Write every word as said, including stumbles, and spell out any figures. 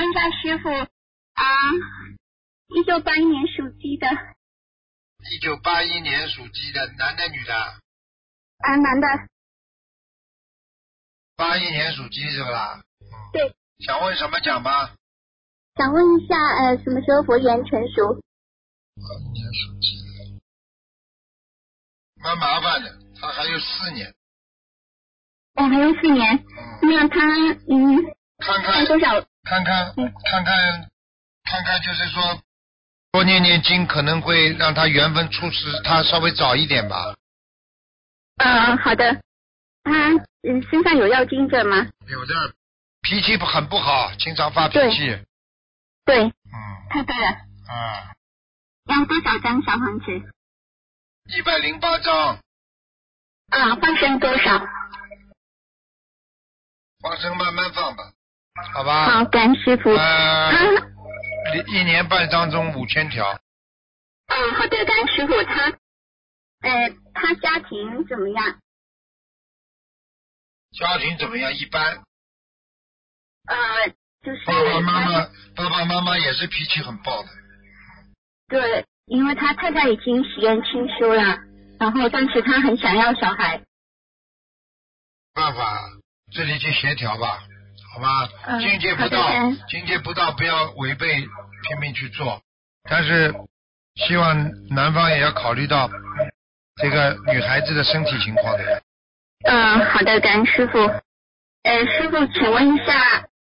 问一下师傅啊，一九八一年属鸡的。 一九八一年属鸡的，男的女的？ 啊，男的。 八一年属鸡是不啦？ 对。 想问什么讲吧？ 想问一下，呃，什么时候佛缘成熟？ 八一年属鸡的，蛮麻烦的，他还有四年。 哦，还有四年。 嗯。 那他嗯， 看看多少？ 看看、嗯、看看看看，就是说多念念经可能会让他缘分出世，他稍微早一点吧。 呃，好的。他嗯身上有要经者吗？ 有的，脾气很不好，经常发脾气。 对。 嗯。 太对了。 啊。 要多少张小房子？ 一百零八张。 啊，放生多少？ 放生慢慢放吧，好吧？ 好，感恩师傅。 呃， 嗯。 一年半当中五千条。 嗯，好的，感恩师傅。他呃，他家庭怎么样？ 家庭怎么样？一般。 呃，就是爸爸妈妈，爸爸妈妈也是脾气很暴的。 对，因为他太太已经许愿清修了，然后但是他很想要小孩。 办法，这里去协调吧，好吗？ 嗯、 境界不到，境界不到，不要违背，拼命去做。但是希望男方也要考虑到这个女孩子的身体情况的。 嗯，好的，感恩师傅。呃，师傅，请问一下，